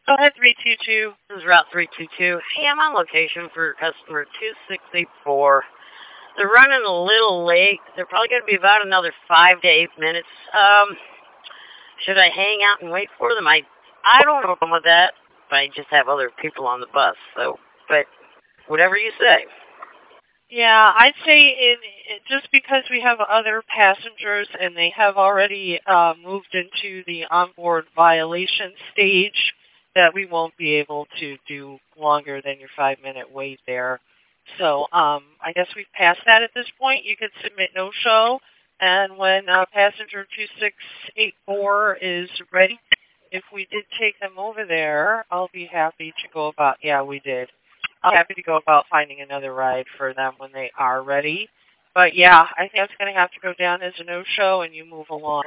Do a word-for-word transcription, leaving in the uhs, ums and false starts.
Go ahead, three two two. This is Route three two two. Hey, I'm on location for customer two six eight four. They're running a little late. They're probably going to be about another five to eight minutes. Um, should I hang out and wait for them? I, I don't know with that. I just have other people on the bus, so, but whatever you say. Yeah, I'd say in, it, just because we have other passengers and they have already uh, moved into the onboard violation stage, that we won't be able to do longer than your five-minute wait there. So um, I guess we've passed that at this point. You could submit no-show, and when uh, passenger two six eight four is ready, if we did take them over there, I'll be happy to go about, yeah, we did. I'm happy to go about finding another ride for them when they are ready. But yeah, I think that's going to have to go down as a no-show and you move along.